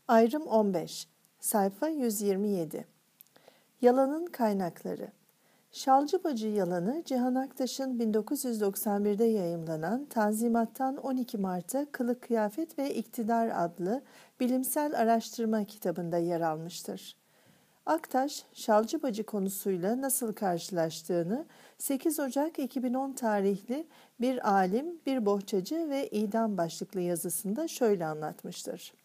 Ayrım 15, sayfa 127. Yalanın kaynakları. Şalcıbacı yalanı, Cihan Aktaş'ın 1991'de yayımlanan Tanzimat'tan 12 Mart'a Kılık Kıyafet ve İktidar adlı bilimsel araştırma kitabında yer almıştır. Aktaş, Şalcıbacı konusuyla nasıl karşılaştığını 8 Ocak 2010 tarihli Bir Alim, Bir Bohçacı ve İdam başlıklı yazısında şöyle anlatmıştır.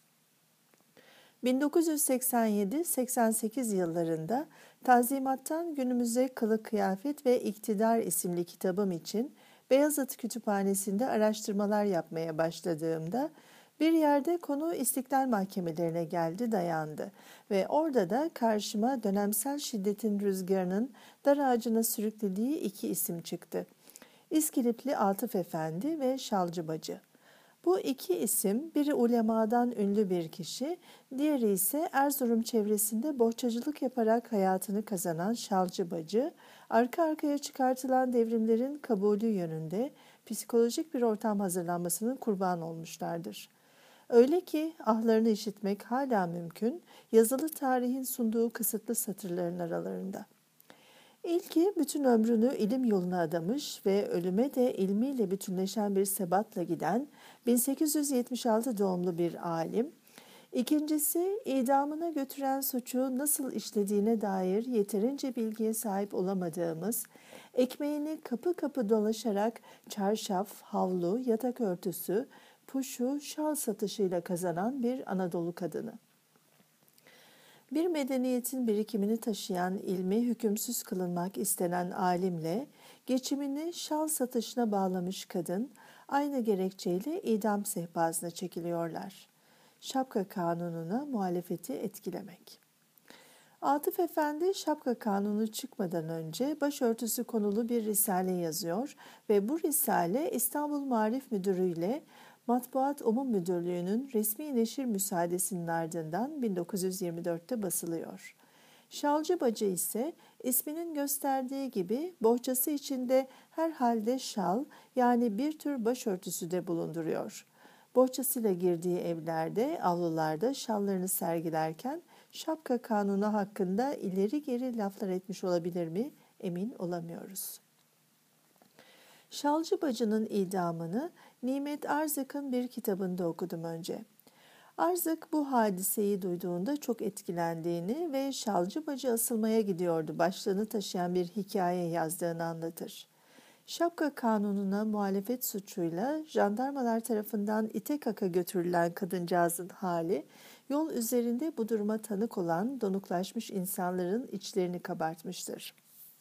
1987-88 yıllarında Tanzimat'tan günümüze Kılık Kıyafet ve İktidar isimli kitabım için Beyazıt Kütüphanesi'nde araştırmalar yapmaya başladığımda bir yerde konu İstiklal Mahkemelerine geldi dayandı ve orada da karşıma dönemsel şiddetin rüzgarının dar ağacına sürüklediği iki isim çıktı. İskilipli Atıf Efendi ve Şalcıbacı. Bu iki isim, biri ulemadan ünlü bir kişi, diğeri ise Erzurum çevresinde bohçacılık yaparak hayatını kazanan Şalcıbacı, arka arkaya çıkartılan devrimlerin kabulü yönünde psikolojik bir ortam hazırlanmasının kurbanı olmuşlardır. Öyle ki ahlarını işitmek hala mümkün, yazılı tarihin sunduğu kısıtlı satırların aralarında. İlki bütün ömrünü ilim yoluna adamış ve ölüme de ilmiyle bütünleşen bir sebatla giden 1876 doğumlu bir alim. İkincisi, idamına götüren suçu nasıl işlediğine dair yeterince bilgiye sahip olamadığımız, ekmeğini kapı kapı dolaşarak çarşaf, havlu, yatak örtüsü, puşu, şal satışıyla kazanan bir Anadolu kadını. Bir medeniyetin birikimini taşıyan ilmi hükümsüz kılınmak istenen alimle geçimini şal satışına bağlamış kadın aynı gerekçeyle idam sehpasına çekiliyorlar. Şapka kanununa muhalefeti etkilemek. Atıf Efendi şapka kanunu çıkmadan önce başörtüsü konulu bir risale yazıyor ve bu risale İstanbul Maarif Müdürü ile Matbuat Umum Müdürlüğü'nün resmi neşir müsaadesinin ardından 1924'te basılıyor. Şalcıbacı ise isminin gösterdiği gibi bohçası içinde herhalde şal yani bir tür başörtüsü de bulunduruyor. Bohçasıyla girdiği evlerde, avlularda şallarını sergilerken şapka kanunu hakkında ileri geri laflar etmiş olabilir mi? Emin olamıyoruz. Şalcıbacı'nın idamını Nimet Arzık'ın bir kitabında okudum önce. Arzık bu hadiseyi duyduğunda çok etkilendiğini ve Şalcıbacı asılmaya gidiyordu başlığını taşıyan bir hikaye yazdığını anlatır. Şapka kanununa muhalefet suçuyla jandarmalar tarafından ite kaka götürülen kadıncağızın hali, yol üzerinde bu duruma tanık olan donuklaşmış insanların içlerini kabartmıştır.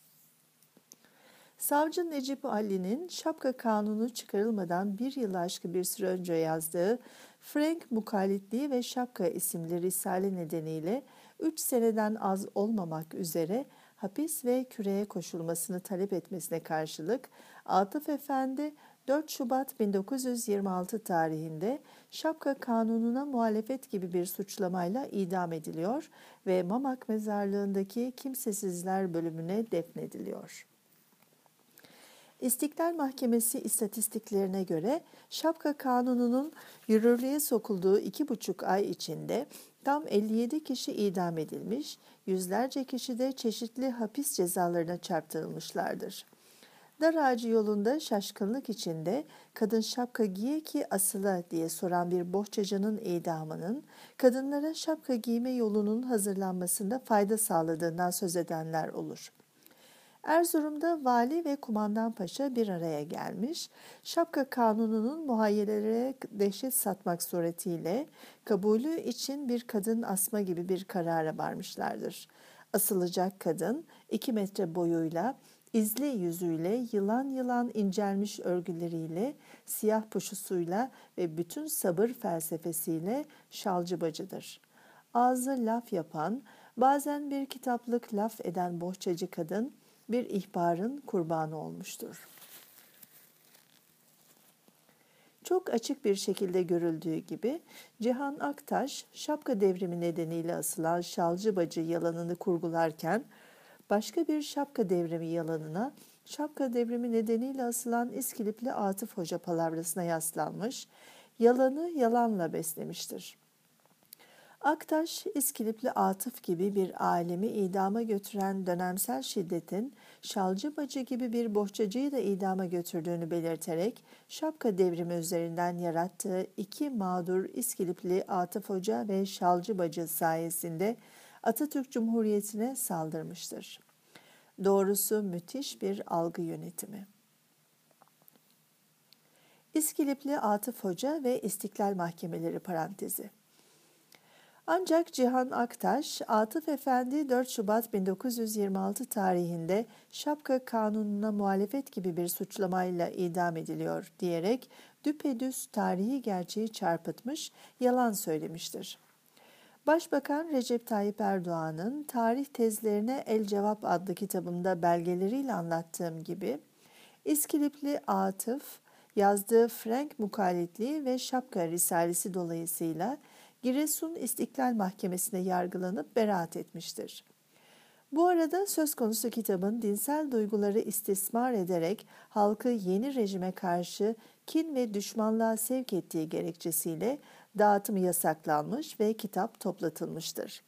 Savcı Necip Ali'nin şapka kanunu çıkarılmadan bir yıl aşkın bir süre önce yazdığı Frank Mukallitliği ve Şapka isimli risale nedeniyle 3 seneden az olmamak üzere hapis ve küreye koşulmasını talep etmesine karşılık Atıf Efendi 4 Şubat 1926 tarihinde şapka kanununa muhalefet gibi bir suçlamayla idam ediliyor ve Mamak mezarlığındaki kimsesizler bölümüne defnediliyor. İstiklal Mahkemesi istatistiklerine göre şapka kanununun yürürlüğe sokulduğu 2,5 ay içinde tam 57 kişi idam edilmiş, yüzlerce kişi de çeşitli hapis cezalarına çarptırılmışlardır. Dar ağacı yolunda şaşkınlık içinde kadın şapka giye ki asıla diye soran bir bohçacının idamının kadınlara şapka giyme yolunun hazırlanmasında fayda sağladığından söz edenler olur. Erzurum'da vali ve kumandanpaşa bir araya gelmiş, şapka kanununun muhayyelelere dehşet satmak suretiyle kabulü için bir kadın asma gibi bir karara varmışlardır. Asılacak kadın 2 metre boyuyla, izli yüzüyle, yılan yılan incelmiş örgüleriyle, siyah puşusuyla ve bütün sabır felsefesiyle Şalcıbacıdır. Ağzı laf yapan, bazen bir kitaplık laf eden bohçacı kadın, bir ihbarın kurbanı olmuştur. Çok açık bir şekilde görüldüğü gibi Cihan Aktaş şapka devrimi nedeniyle asılan Şalcıbacı yalanını kurgularken başka bir şapka devrimi yalanına şapka devrimi nedeniyle asılan İskilipli Atıf Hoca palavrasına yaslanmış, yalanı yalanla beslemiştir. Aktaş, İskilipli Atıf gibi bir alemi idama götüren dönemsel şiddetin Şalcı Bacı gibi bir bohçacıyı da idama götürdüğünü belirterek şapka devrimi üzerinden yarattığı iki mağdur İskilipli Atıf Hoca ve Şalcı Bacı sayesinde Atatürk Cumhuriyeti'ne saldırmıştır. Doğrusu müthiş bir algı yönetimi. İskilipli Atıf Hoca ve İstiklal Mahkemeleri parantezi. Ancak Cihan Aktaş, Atıf Efendi 4 Şubat 1926 tarihinde şapka kanununa muhalefet gibi bir suçlamayla idam ediliyor diyerek düpedüz tarihi gerçeği çarpıtmış, yalan söylemiştir. Başbakan Recep Tayyip Erdoğan'ın Tarih Tezlerine El Cevap adlı kitabımda belgeleriyle anlattığım gibi, İskilipli Atıf, yazdığı Frank Mukaletliği ve Şapka Risalesi dolayısıyla Giresun İstiklal Mahkemesi'ne yargılanıp beraat etmiştir. Bu arada söz konusu kitabın dinsel duyguları istismar ederek halkı yeni rejime karşı kin ve düşmanlığa sevk ettiği gerekçesiyle dağıtımı yasaklanmış ve kitap toplatılmıştır.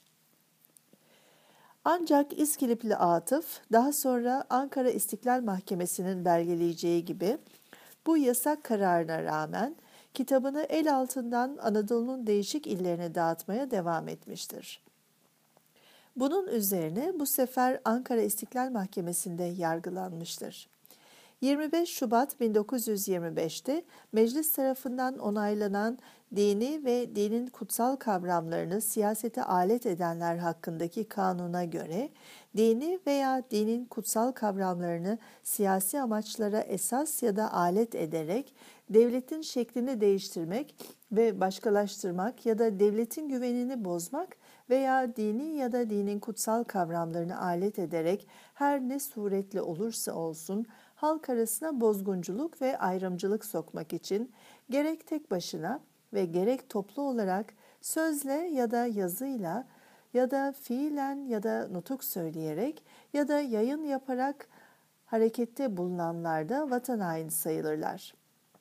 Ancak İskilipli Atıf daha sonra Ankara İstiklal Mahkemesi'nin belgeleyeceği gibi bu yasak kararına rağmen kitabını el altından Anadolu'nun değişik illerine dağıtmaya devam etmiştir. Bunun üzerine bu sefer Ankara İstiklal Mahkemesi'nde yargılanmıştır. 25 Şubat 1925'te meclis tarafından onaylanan dini ve dinin kutsal kavramlarını siyasete alet edenler hakkındaki kanuna göre dini veya dinin kutsal kavramlarını siyasi amaçlara esas ya da alet ederek devletin şeklini değiştirmek ve başkalaştırmak ya da devletin güvenini bozmak veya dini ya da dinin kutsal kavramlarını alet ederek her ne suretle olursa olsun halk arasına bozgunculuk ve ayrımcılık sokmak için gerek tek başına ve gerek toplu olarak sözle ya da yazıyla ya da fiilen ya da nutuk söyleyerek ya da yayın yaparak harekette bulunanlar da vatan haini sayılırlar.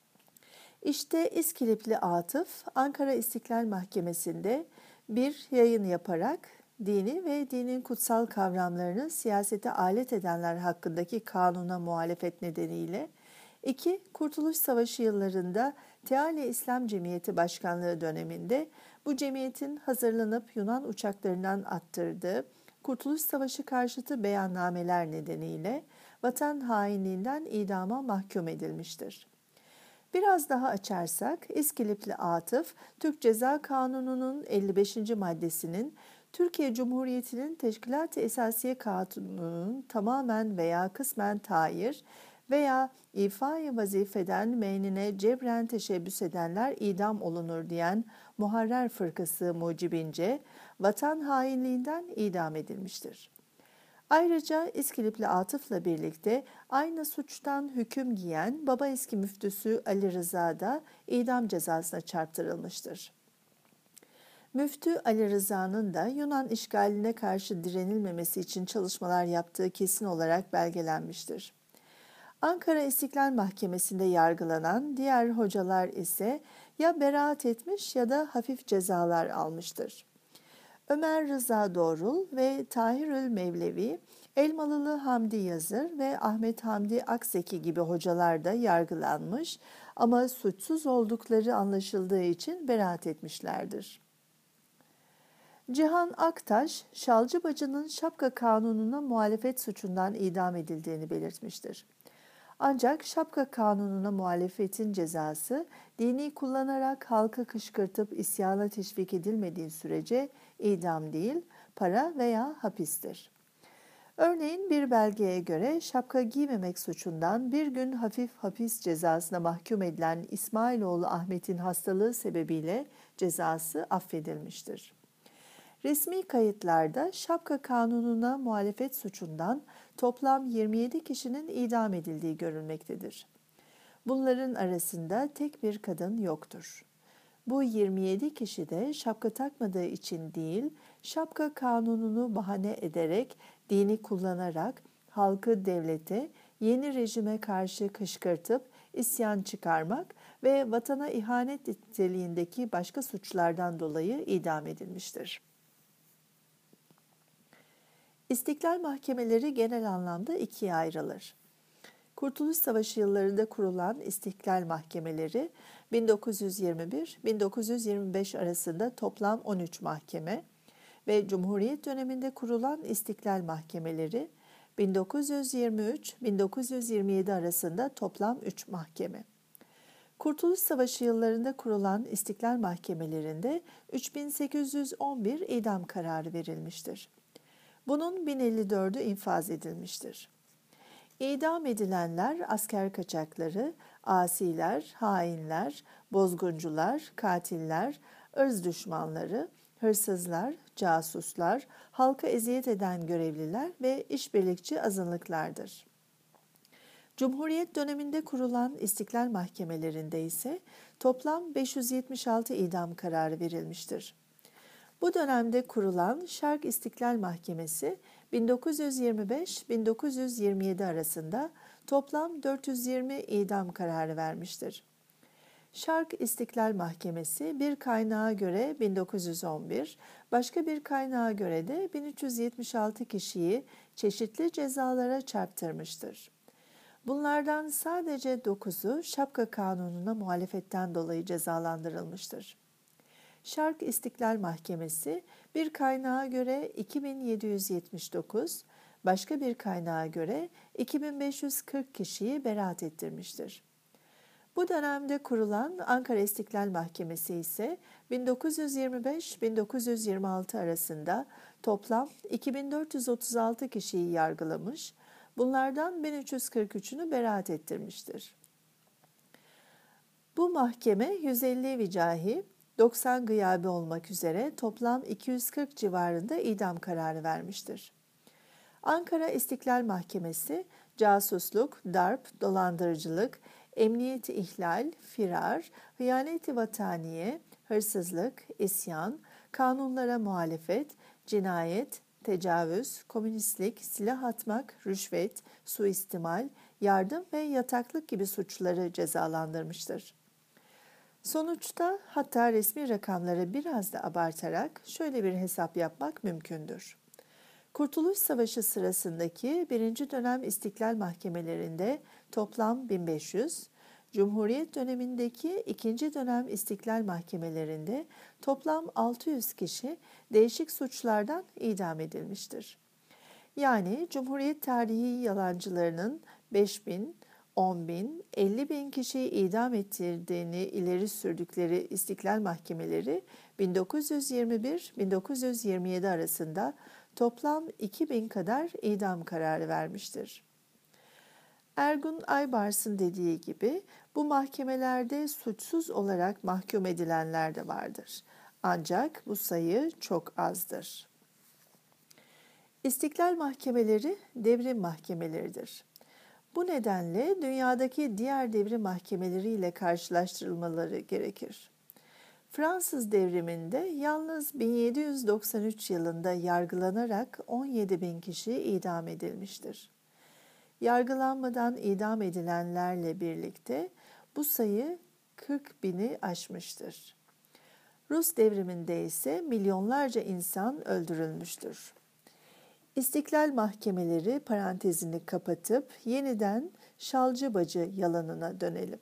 İşte İskilipli Atıf, Ankara İstiklal Mahkemesi'nde bir yayın yaparak dini ve dinin kutsal kavramlarını siyasete alet edenler hakkındaki kanuna muhalefet nedeniyle 2. Kurtuluş Savaşı yıllarında Teali İslam Cemiyeti Başkanlığı döneminde bu cemiyetin hazırlanıp Yunan uçaklarından attırdığı Kurtuluş Savaşı karşıtı beyannameler nedeniyle vatan hainliğinden idama mahkum edilmiştir. Biraz daha açarsak İskilipli Atıf, Türk Ceza Kanunu'nun 55. maddesinin Türkiye Cumhuriyeti'nin Teşkilat-ı Esasiye Kanunu'nun tamamen veya kısmen tayir veya ifai vazifeden meynine cebren teşebbüs edenler idam olunur diyen Muharrer Fırkası mucibince vatan hainliğinden idam edilmiştir. Ayrıca İskilipli Atıf'la birlikte aynı suçtan hüküm giyen Baba Eski Müftüsü Ali Rıza da idam cezasına çarptırılmıştır. Müftü Ali Rıza'nın da Yunan işgaline karşı direnilmemesi için çalışmalar yaptığı kesin olarak belgelenmiştir. Ankara İstiklal Mahkemesi'nde yargılanan diğer hocalar ise ya beraat etmiş ya da hafif cezalar almıştır. Ömer Rıza Doğrul ve Tahirül Mevlevi, Elmalılı Hamdi Yazır ve Ahmet Hamdi Akseki gibi hocalar da yargılanmış ama suçsuz oldukları anlaşıldığı için beraat etmişlerdir. Cihan Aktaş, Şalcı Bacı'nın şapka kanununa muhalefet suçundan idam edildiğini belirtmiştir. Ancak şapka kanununa muhalefetin cezası dini kullanarak halkı kışkırtıp isyana teşvik edilmediği sürece idam değil, para veya hapistir. Örneğin bir belgeye göre şapka giymemek suçundan bir gün hafif hapis cezasına mahkum edilen İsmailoğlu Ahmet'in hastalığı sebebiyle cezası affedilmiştir. Resmi kayıtlarda şapka kanununa muhalefet suçundan toplam 27 kişinin idam edildiği görülmektedir. Bunların arasında tek bir kadın yoktur. Bu 27 kişi de şapka takmadığı için değil, şapka kanununu bahane ederek, dini kullanarak halkı devlete, yeni rejime karşı kışkırtıp isyan çıkarmak ve vatana ihanet niteliğindeki başka suçlardan dolayı idam edilmiştir. İstiklal mahkemeleri genel anlamda ikiye ayrılır. Kurtuluş Savaşı yıllarında kurulan İstiklal Mahkemeleri 1921-1925 arasında toplam 13 mahkeme ve Cumhuriyet döneminde kurulan İstiklal Mahkemeleri 1923-1927 arasında toplam 3 mahkeme. Kurtuluş Savaşı yıllarında kurulan İstiklal Mahkemelerinde 3811 idam kararı verilmiştir. Bunun 1054'ü infaz edilmiştir. İdam edilenler asker kaçakları, asiler, hainler, bozguncular, katiller, ırz düşmanları, hırsızlar, casuslar, halka eziyet eden görevliler ve işbirlikçi azınlıklardır. Cumhuriyet döneminde kurulan İstiklal Mahkemelerinde ise toplam 576 idam kararı verilmiştir. Bu dönemde kurulan Şark İstiklal Mahkemesi 1925-1927 arasında toplam 420 idam kararı vermiştir. Şark İstiklal Mahkemesi bir kaynağa göre 1911, başka bir kaynağa göre de 1376 kişiyi çeşitli cezalara çarptırmıştır. Bunlardan sadece 9'u Şapka Kanunu'na muhalefetten dolayı cezalandırılmıştır. Şark İstiklal Mahkemesi bir kaynağa göre 2779, başka bir kaynağa göre 2540 kişiyi beraat ettirmiştir. Bu dönemde kurulan Ankara İstiklal Mahkemesi ise 1925-1926 arasında toplam 2436 kişiyi yargılamış, bunlardan 1343'ünü beraat ettirmiştir. Bu mahkeme 150 vicahi, 90 gıyabi olmak üzere toplam 240 civarında idam kararı vermiştir. Ankara İstiklal Mahkemesi, casusluk, darp, dolandırıcılık, emniyeti ihlal, firar, hıyaneti vataniye, hırsızlık, isyan, kanunlara muhalefet, cinayet, tecavüz, komünistlik, silah atmak, rüşvet, suistimal, yardım ve yataklık gibi suçları cezalandırmıştır. Sonuçta hatta resmi rakamları biraz da abartarak şöyle bir hesap yapmak mümkündür. Kurtuluş Savaşı sırasındaki 1. dönem İstiklal Mahkemelerinde toplam 1500, Cumhuriyet dönemindeki 2. dönem İstiklal Mahkemelerinde toplam 600 kişi değişik suçlardan idam edilmiştir. Yani Cumhuriyet tarihi yalancılarının 5000, 10.000, 50.000 kişiyi idam ettirdiğini ileri sürdükleri İstiklal Mahkemeleri 1921-1927 arasında toplam 2.000 kadar idam kararı vermiştir. Ergun Aybars'ın dediği gibi bu mahkemelerde suçsuz olarak mahkum edilenler de vardır. Ancak bu sayı çok azdır. İstiklal mahkemeleri devrim mahkemeleridir. Bu nedenle dünyadaki diğer devrim mahkemeleriyle karşılaştırılmaları gerekir. Fransız devriminde yalnız 1793 yılında yargılanarak 17.000 kişi idam edilmiştir. Yargılanmadan idam edilenlerle birlikte bu sayı 40.000'i aşmıştır. Rus devriminde ise milyonlarca insan öldürülmüştür. İstiklal mahkemeleri parantezini kapatıp yeniden Şalcıbacı yalanına dönelim.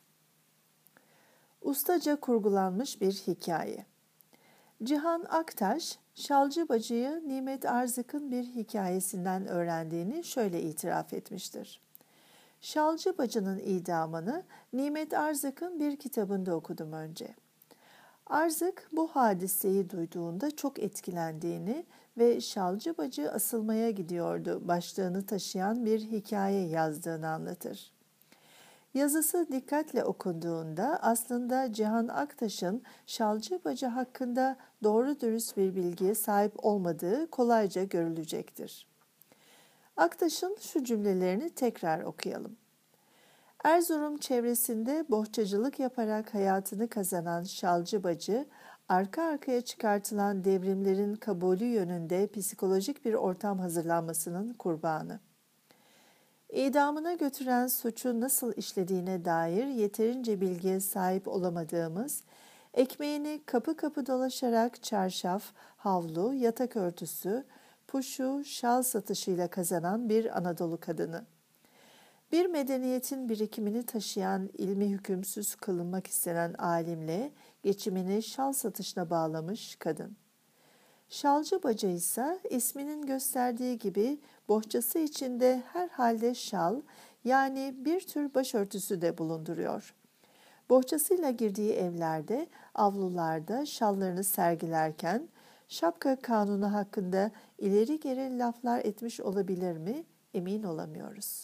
Ustaca kurgulanmış bir hikaye. Cihan Aktaş, Şalcıbacı'yı Nimet Arzık'ın bir hikayesinden öğrendiğini şöyle itiraf etmiştir. Şalcıbacı'nın idamını Nimet Arzık'ın bir kitabında okudum önce. Arzık bu hadiseyi duyduğunda çok etkilendiğini ve Şalcıbacı asılmaya gidiyordu başlığını taşıyan bir hikaye yazdığını anlatır. Yazısı dikkatle okunduğunda aslında Cihan Aktaş'ın Şalcıbacı hakkında doğru dürüst bir bilgiye sahip olmadığı kolayca görülecektir. Aktaş'ın şu cümlelerini tekrar okuyalım. Erzurum çevresinde bohçacılık yaparak hayatını kazanan Şalcıbacı, arka arkaya çıkartılan devrimlerin kabulü yönünde psikolojik bir ortam hazırlanmasının kurbanı. İdamına götüren suçu nasıl işlediğine dair yeterince bilgiye sahip olamadığımız, ekmeğini kapı kapı dolaşarak çarşaf, havlu, yatak örtüsü, puşu, şal satışıyla kazanan bir Anadolu kadını. Bir medeniyetin birikimini taşıyan ilmi hükümsüz kılınmak istenen alimle geçimini şal satışına bağlamış kadın. Şalcı baca ise isminin gösterdiği gibi bohçası içinde herhalde şal yani bir tür başörtüsü de bulunduruyor. Bohçasıyla girdiği evlerde, avlularda şallarını sergilerken şapka kanunu hakkında ileri geri laflar etmiş olabilir mi? Emin olamıyoruz.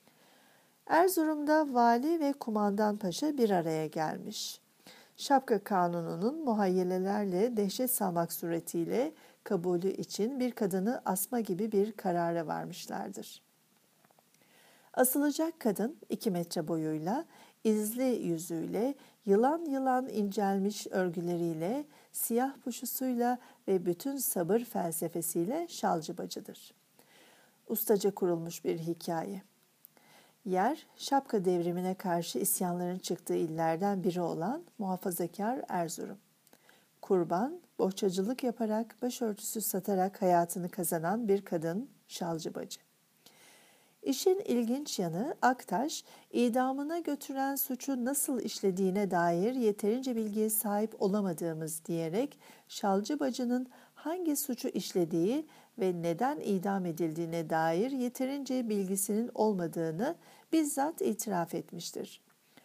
Erzurum'da vali ve kumandan paşa bir araya gelmiş. Şapka kanununun muhayyelelerle dehşet salmak suretiyle kabulü için bir kadını asma gibi bir karara varmışlardır. Asılacak kadın 2 metre boyuyla, izli yüzüyle, yılan yılan incelmiş örgüleriyle, siyah puşusuyla ve bütün sabır felsefesiyle şalcı bacıdır. Ustaca kurulmuş bir hikaye. Yer, şapka devrimine karşı isyanların çıktığı illerden biri olan muhafazakar Erzurum. Kurban, bohçacılık yaparak, başörtüsü satarak hayatını kazanan bir kadın şalcı bacı. İşin ilginç yanı Aktaş, idamına götüren suçu nasıl işlediğine dair yeterince bilgiye sahip olamadığımız diyerek şalcı bacının hangi suçu işlediği ve neden idam edildiğine dair yeterince bilgisinin olmadığını bizzat itiraf etmiştir.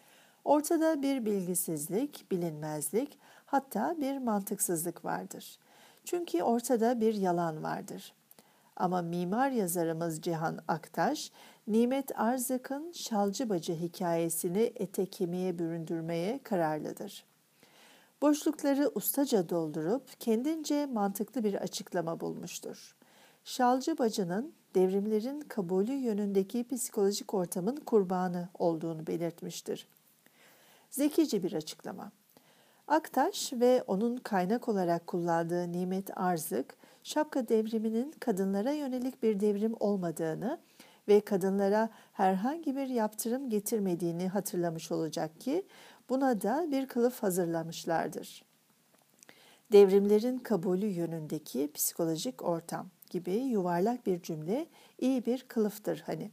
Ortada bir bilgisizlik, bilinmezlik, hatta bir mantıksızlık vardır. Çünkü ortada bir yalan vardır. Ama mimar yazarımız Cihan Aktaş, Nimet Arzık'ın Şalcı Bacı hikayesini ete kemiğe büründürmeye kararlıdır. Boşlukları ustaca doldurup kendince mantıklı bir açıklama bulmuştur. Şalcı Bacı'nın devrimlerin kabulü yönündeki psikolojik ortamın kurbanı olduğunu belirtmiştir. Zekice bir açıklama. Aktaş ve onun kaynak olarak kullandığı Nimet Arzık, şapka devriminin kadınlara yönelik bir devrim olmadığını ve kadınlara herhangi bir yaptırım getirmediğini hatırlamış olacak ki buna da bir kılıf hazırlamışlardır. Devrimlerin kabulü yönündeki psikolojik ortam gibi yuvarlak bir cümle iyi bir kılıftır hani.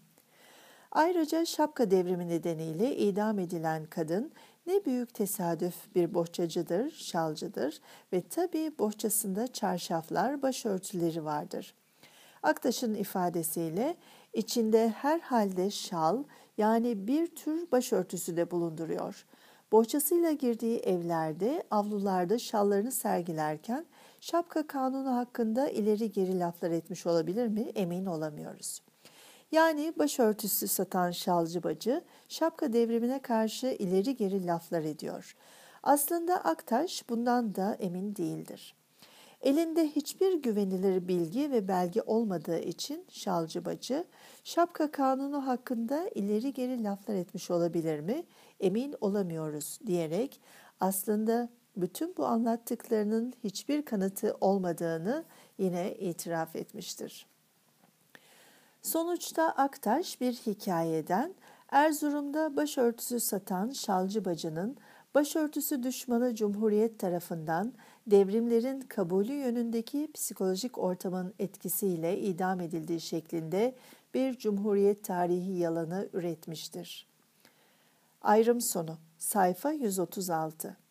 Ayrıca şapka devrimi nedeniyle idam edilen kadın ne büyük tesadüf bir bohçacıdır, şalcıdır ve tabii bohçasında çarşaflar, başörtüleri vardır. Aktaş'ın ifadesiyle içinde herhalde şal yani bir tür başörtüsü de bulunduruyor. Bohçasıyla girdiği evlerde, avlularda şallarını sergilerken şapka kanunu hakkında ileri geri laflar etmiş olabilir mi? Emin olamıyoruz. Yani başörtüsü satan şalcı bacı şapka devrimine karşı ileri geri laflar ediyor. Aslında Aktaş bundan da emin değildir. Elinde hiçbir güvenilir bilgi ve belge olmadığı için şalcı bacı şapka kanunu hakkında ileri geri laflar etmiş olabilir mi? Emin olamıyoruz diyerek aslında bütün bu anlattıklarının hiçbir kanıtı olmadığını yine itiraf etmiştir. Sonuçta Aktaş bir hikayeden Erzurum'da başörtüsü satan şalcı bacının başörtüsü düşmanı Cumhuriyet tarafından devrimlerin kabulü yönündeki psikolojik ortamın etkisiyle idam edildiği şeklinde bir Cumhuriyet tarihi yalanı üretmiştir. Ayrım sonu sayfa 136